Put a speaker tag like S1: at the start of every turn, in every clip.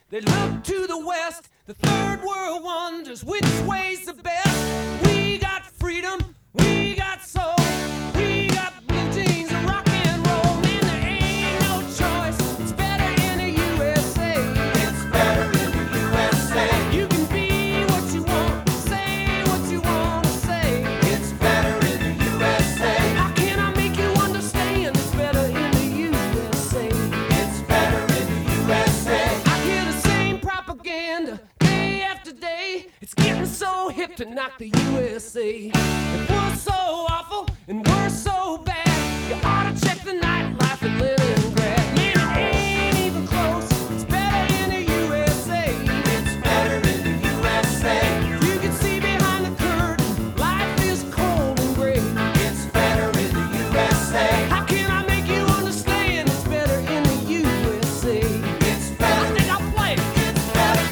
S1: They look to the west, the third world wonders which way's the best. We got freedom, we got soul, we got blue jeans and rock and roll. Man, there ain't no choice, it's better in the USA.
S2: It's better in the USA.
S1: You can be what you want, say what you want to say.
S2: It's better in the USA.
S1: How can I make you understand? It's better in the USA.
S2: It's better in the USA.
S1: I hear the same propaganda day after day. It's getting so hip to knock the USA. If we're so awful and we're so bad, you ought to check the nightlife in Leningrad. Man, it ain't even close. It's better in the USA.
S2: It's better in the USA.
S1: You can see behind the curtain, life is cold and gray.
S2: It's better in the USA.
S1: How can I make you understand? It's better in the USA.
S2: It's better.
S1: I think I'll play it.
S2: It's better.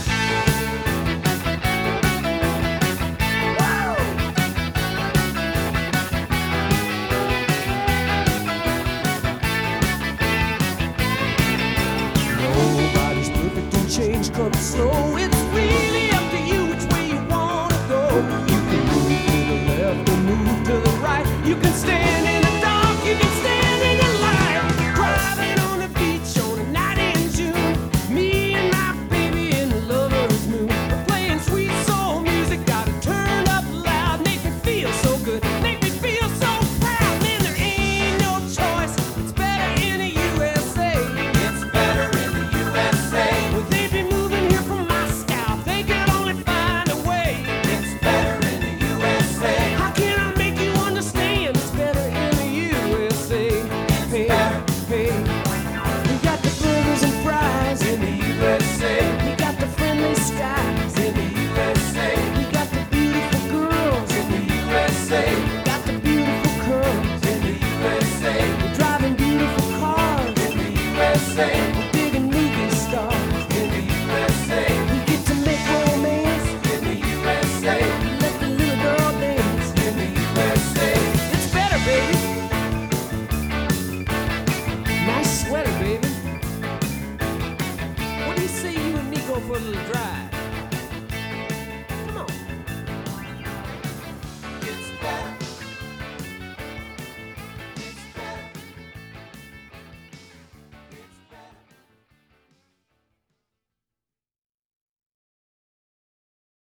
S1: Nobody's perfect and change comes slow. It's really up to you which way you wanna go. You can move to the left or move to the right. You can stand in the dark, you can stand in the light. Driving on the beach on a night in June. Me and my baby in the lover's mood. Playing sweet soul music, gotta turn up loud. Make me feel so good, make me feel so proud. Man, there ain't no choice, it's better in the USA.
S2: It's better in the USA.
S1: Well, they'd be moving here from Moscow. They could only find a way.
S2: It's better in the USA.
S1: How can I make you understand? It's better in the USA. Hey, hey. We got the burgers and fries
S2: In the USA.
S1: We got the friendly skies
S2: In the USA.
S1: We got the beautiful girls
S2: In the USA.
S1: We got the beautiful curls
S2: In the USA.
S1: We're driving beautiful cars
S2: In the USA.
S1: We're digging movie stars
S2: In the USA.
S1: We get to make romance
S2: In the USA.
S1: Let the little girl dance.
S2: In the USA.
S1: It's better, baby. Nice sweater, baby. What do you say you and me go for a little drive?